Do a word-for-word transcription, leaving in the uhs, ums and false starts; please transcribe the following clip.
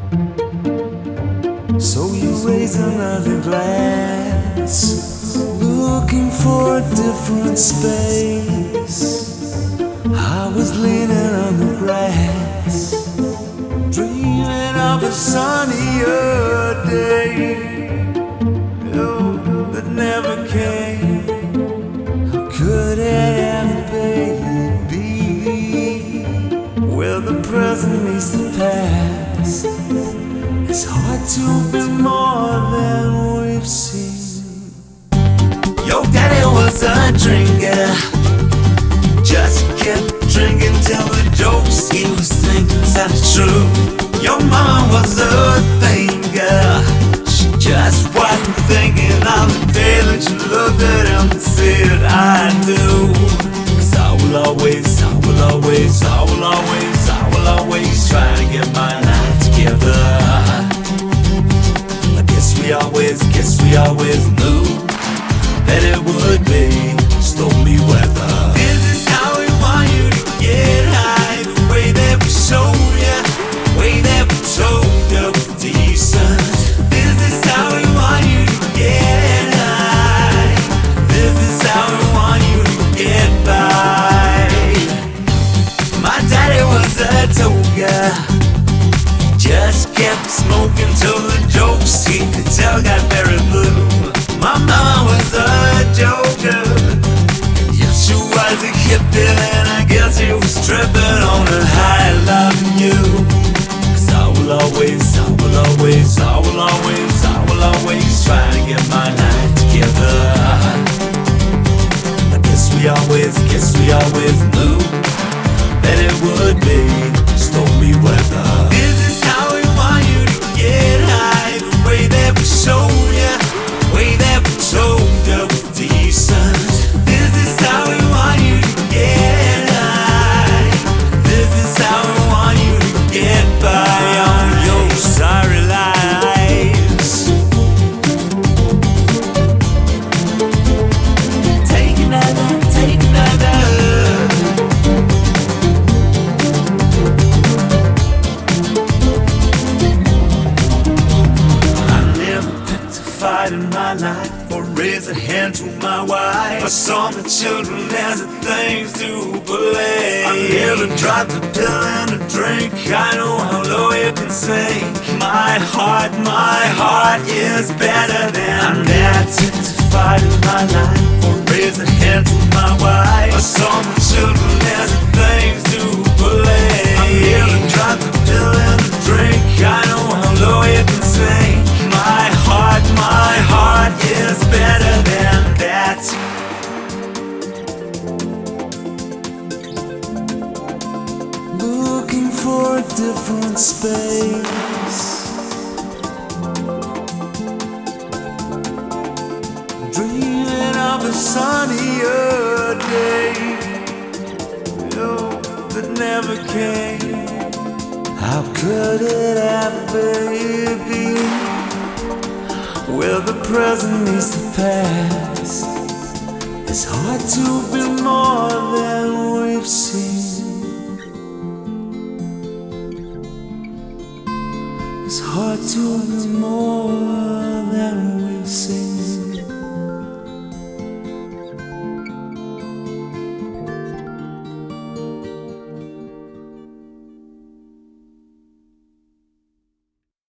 So you raise another glass, looking for a different space. I was leaning on the grass, dreaming of a sunnier day, oh, that never came. How could it ever be? Where the present meets the past, it's hard to be more than we've seen. Your daddy was a drinker, just kept drinking till the jokes he was thinking sounded true. Your mama was a thinker, she just wasn't thinking on the day that you looked at him and said, I do. Cause I will always, I will always, I will always, I will always try to get my life together. I guess we always, guess we always knew that it would be stormy weather. This is how we want you to get high, the way that we showed you, the way that we told you was decent. This is how we want you to get high, this is how we want you to get by. My daddy was a toga, just kept smoking till the jokes he could tell got very blue. My mama was a joker, yes she was a hippie, and I guess she was tripping on a high loving you. Cause I will always, I will always, I will always, I will always try to get my life together. I guess we always, guess we always knew that it would be stormy weather. This is how we want you to get high, the way that we show you, the way that we told you was decent. This is how we want you to get high, this is how we want you to get by on your sorry lives. Take another, take another. In my life, or raise a hand to my wife, or saw my children as the things to believe. I never dropped a pill and a drink, I know how low you can sink. My heart, my heart is better than I'm there to fight in my life, or raise a hand to my wife, or saw my children as the things to believe. I never dropped a pill and a drink, I know how low you can sink. My heart, my heart is better than that. Looking for a different space, dreaming of a sunnier day, oh, that never came. How could it ever be? Where the present meets the past, it's hard to be more than we've seen. It's hard to be more than we've seen.